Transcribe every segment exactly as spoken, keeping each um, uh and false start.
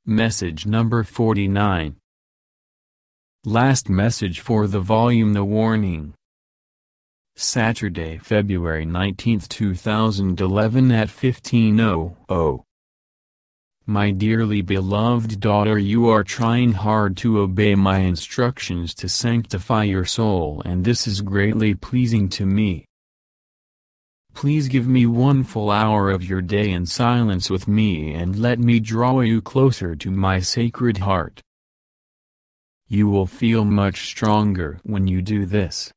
Message number forty-nine. Last message for the volume The Warning. Saturday, February nineteenth two thousand eleven at fifteen hundred. My dearly beloved daughter, you are trying hard to obey my instructions to sanctify your soul, and this is greatly pleasing to me. Please give me one full hour of your day in silence with me and let me draw you closer to my sacred heart. You will feel much stronger when you do this.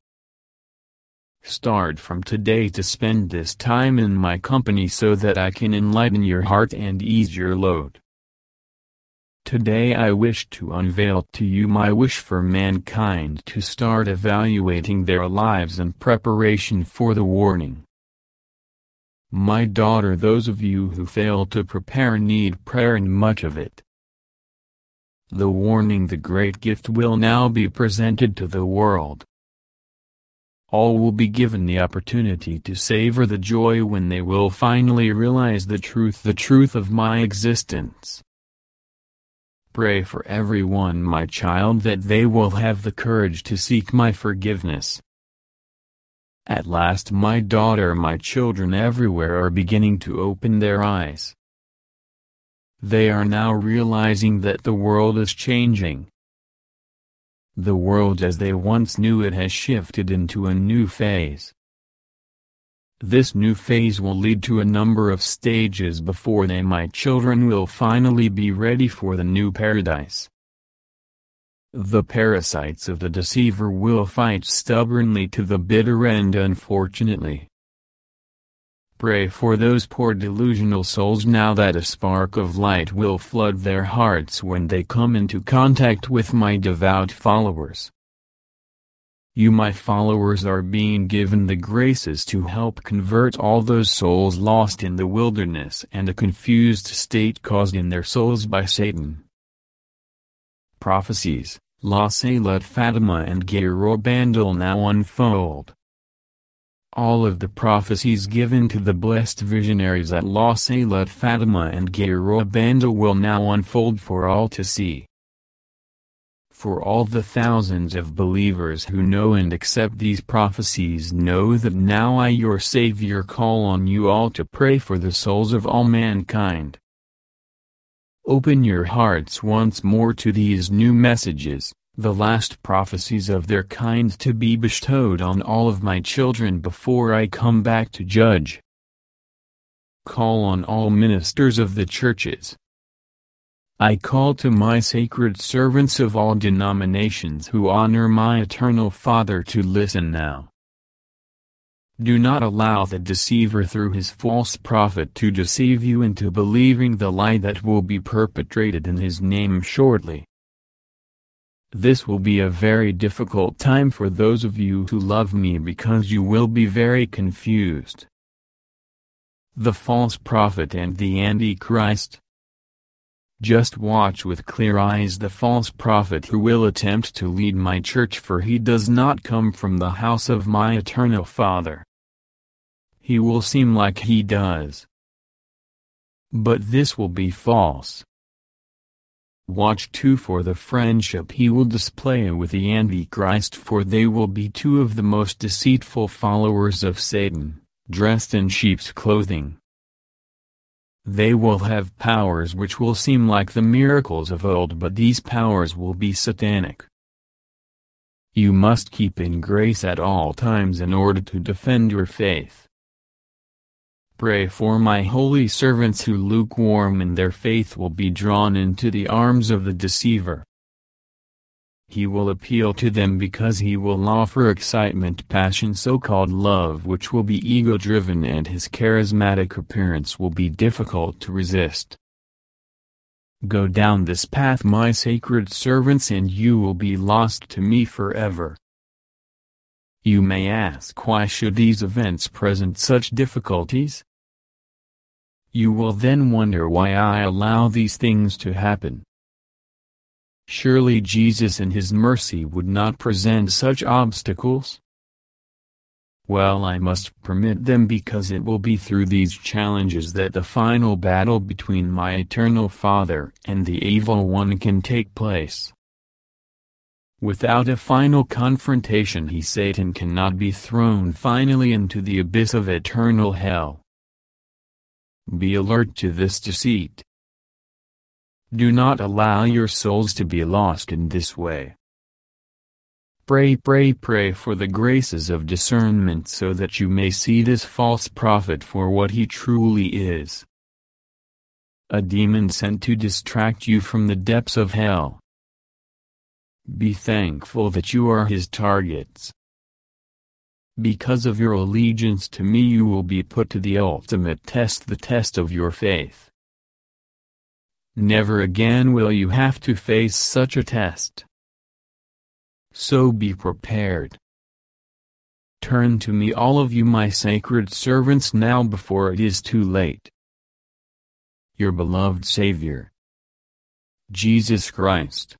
Start from today to spend this time in my company so that I can enlighten your heart and ease your load. Today I wish to unveil to you my wish for mankind to start evaluating their lives in preparation for the warning. My daughter, those of you who fail to prepare need prayer and much of it. The warning, the great gift, will now be presented to the world. All will be given the opportunity to savor the joy when they will finally realize the truth, the truth of my existence. Pray for everyone, my child, that they will have the courage to seek my forgiveness. At last, my daughter, my children everywhere are beginning to open their eyes. They are now realizing that the world is changing. The world as they once knew it has shifted into a new phase. This new phase will lead to a number of stages before they, my children, will finally be ready for the new paradise. The parasites of the deceiver will fight stubbornly to the bitter end, unfortunately. Pray for those poor delusional souls now that a spark of light will flood their hearts when they come into contact with my devout followers. You, my followers, are being given the graces to help convert all those souls lost in the wilderness and a confused state caused in their souls by Satan. Prophecies, La Salat Fatima and Garabandal now unfold. All of the prophecies given to the blessed visionaries at La Salat Fatima and Garabandal will now unfold for all to see. For all the thousands of believers who know and accept these prophecies, know that now I, your Savior, call on you all to pray for the souls of all mankind. Open your hearts once more to these new messages, the last prophecies of their kind to be bestowed on all of my children before I come back to judge. Call on all ministers of the churches. I call to my sacred servants of all denominations who honor my eternal Father to listen now. Do not allow the deceiver through his false prophet to deceive you into believing the lie that will be perpetrated in his name shortly. This will be a very difficult time for those of you who love me because you will be very confused. The false prophet and the Antichrist. Just watch with clear eyes the false prophet who will attempt to lead my church, for he does not come from the house of my eternal Father. He will seem like he does. But this will be false. Watch too for the friendship he will display with the Antichrist, for they will be two of the most deceitful followers of Satan, dressed in sheep's clothing. They will have powers which will seem like the miracles of old, but these powers will be satanic. You must keep in grace at all times in order to defend your faith. Pray for my holy servants who, lukewarm in their faith, will be drawn into the arms of the deceiver. He will appeal to them because he will offer excitement, passion, so-called love, which will be ego-driven, and his charismatic appearance will be difficult to resist. Go down this path, my sacred servants, and you will be lost to me forever. You may ask, why should these events present such difficulties? You will then wonder why I allow these things to happen. Surely Jesus in his mercy would not present such obstacles? Well, I must permit them because it will be through these challenges that the final battle between my eternal Father and the evil one can take place. Without a final confrontation, he Satan cannot be thrown finally into the abyss of eternal hell. Be alert to this deceit. Do not allow your souls to be lost in this way. Pray, pray, pray for the graces of discernment so that you may see this false prophet for what he truly is. A demon sent to distract you from the depths of hell. Be thankful that you are his targets. Because of your allegiance to me, you will be put to the ultimate test, the test of your faith. Never again will you have to face such a test. So be prepared. Turn to me, all of you my sacred servants, now before it is too late. Your beloved Savior, Jesus Christ.